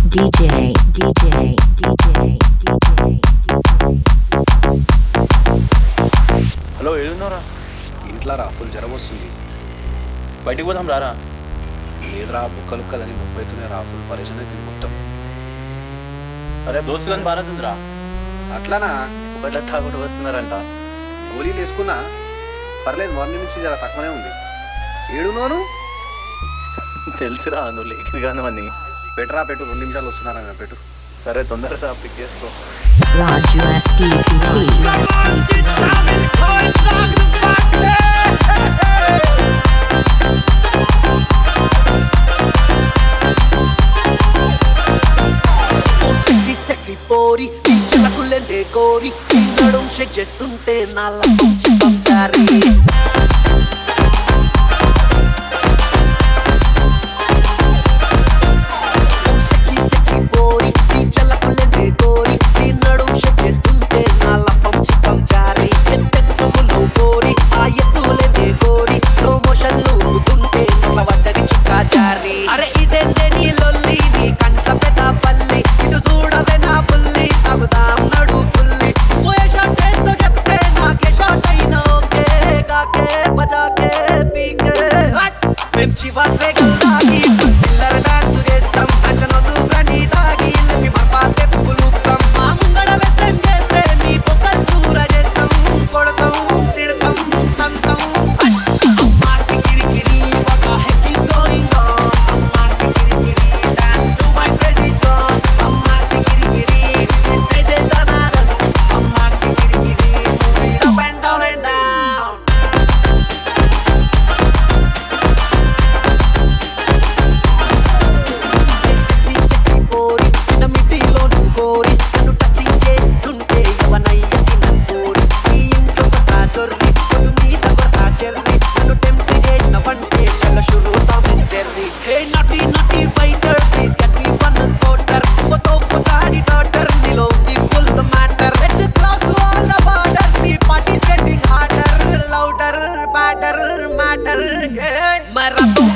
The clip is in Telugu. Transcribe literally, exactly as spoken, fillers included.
DJ, DJ, DJ, హలో ఏడున్నారా? ఇంట్లో రా, ఫుల్ జ్వరం వస్తుంది. బయటికి పోదాం రారా. లేదురా, బుక్కలు కదని నొప్పి అవుతున్నాయి రా, ఫుల్ పరేషన్ అవుతుంది మొత్తం. అరే దోస్తు కానీ బాగుంటుందిరా. అట్లానా? ఒకట తాగుడు వస్తున్నారంట. గోళీలు వేసుకున్నా పర్లేదు, మార్నింగ్ నుంచి జర తక్కువనే ఉంది. ఏడునోను తెలుసురా, నువ్వు లేఖి కాను అని. పెట్టురా, పెట్టు, రెండు నిమిషాలు వస్తున్నారా, పెట్టు. సరే తొందరగా పిక్ చేసుకో. Raju S D P T. Sexy sexy పోరి చిలకులెందే కోరి నడుం షేక్ చేస్తుంటే నాలా చిప్పం చారి సెక్సీ సెక్సీ పోరి చిలకులెందే కోరి నడుం షేక్ చేస్తుంటే నాలా చిప్పం చారి ఎత్తెత్తులు కోరి ఆ ఎత్తులెందే కోరి స్లో మోషన్ లో ఊగుతుంటే నల్ల వడ్డది చుక్కా చారి. అరే ఇదెందే నీ లొల్లి, నీ కంట పెద్ద పల్లి, ఇటు చూడవే నా పుల్లి, తాగుదాం నడు ఫుల్లి. ఓ షాట్ వేస్తూ చెప్తే నాకే షాట్ అయినా ఓకే, కాకే బజాకే పీకే మేము చివాస్ రేగల్ తాగి చిల్లర డాన్స్ చేస్తాం. అంచనలు బ్రాండీ తాగి లెప్పి మర్పా స్టెప్ పులుపుతాం. మా ముంగడ వెస్టర్న్ చేస్తే మీ పొక్కలు చూర చేస్తాం. కొడతాం, తిడతాం, తంతాం. అమ్మాకి కిరికిరి, what the heck is going on? అమ్మాకి కిరికిరి, dance to my crazy song. అమ్మాకి కిరికిరి, ఇదే దనాదం. అమ్మాకి కిరికిరి, move it up and down and down. Sexy sexy పోరి చిన్న మిడ్డీలో నువ్వు కోరి నన్ను టచింగ్ చేస్తుంటే ఎవనయ్యకి నన్ను కోరి నీ ఇంట్లో వస్తా సొర్రి కొట్టు మీద కొడతా చెర్రి నన్ను టెంప్ట్ చేసినవంటే చల్ల షురూ Tom and Jerry. Hey naughty naughty fighter please get me one quarter తోపు గాడి డాటర్ నీలో ఉంది full matter. Let's cross all the borders, the party's getting harder louder better matter. My రాతో